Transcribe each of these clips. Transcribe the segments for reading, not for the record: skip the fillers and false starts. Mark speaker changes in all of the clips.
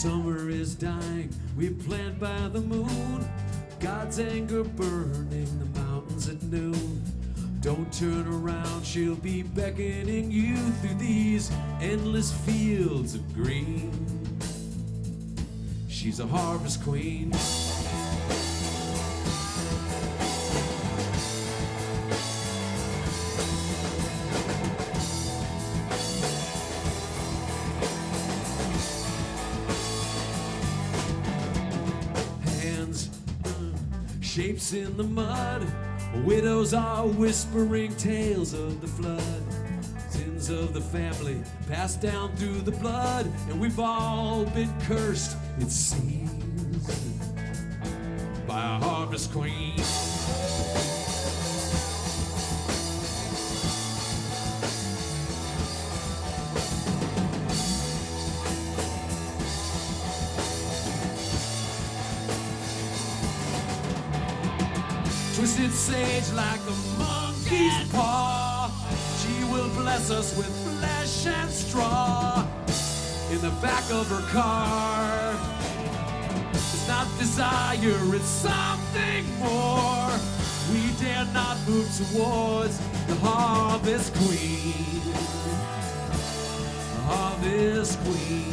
Speaker 1: Summer is dying, we plant by the moon. God's anger burning the mountains at noon. Don't turn around, she'll be beckoning you through these endless fields of green. She's a harvest queen. Shapes in the mud, widows are whispering tales of the flood. Sins of the family passed down through the blood, and we've all been cursed, it seems, by a harvest queen. Twisted sage like a monkey's paw, she will bless us with flesh and straw. In the back of her car, it's not desire, it's something more. We dare not move towards the harvest queen. The harvest queen.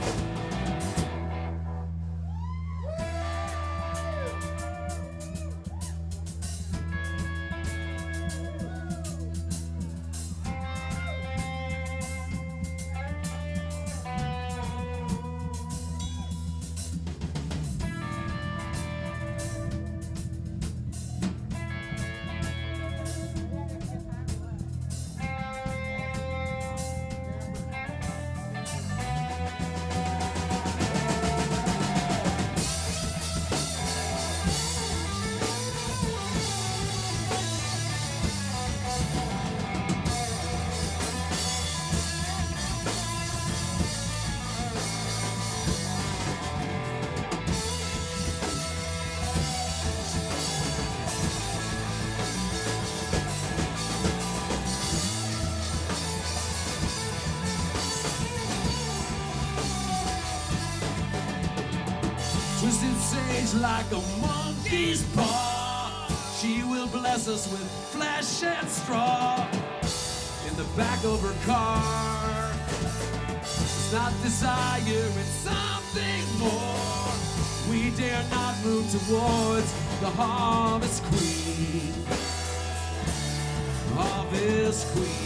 Speaker 1: Twisted sage like a monkey's paw, she will bless us with flesh and straw. In the back of her car, it's not desire, it's something more. We dare not move towards the harvest queen. Harvest queen.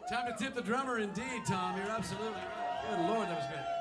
Speaker 1: Time to tip the drummer indeed, Tom. You're absolutely right. Good Lord, that was great.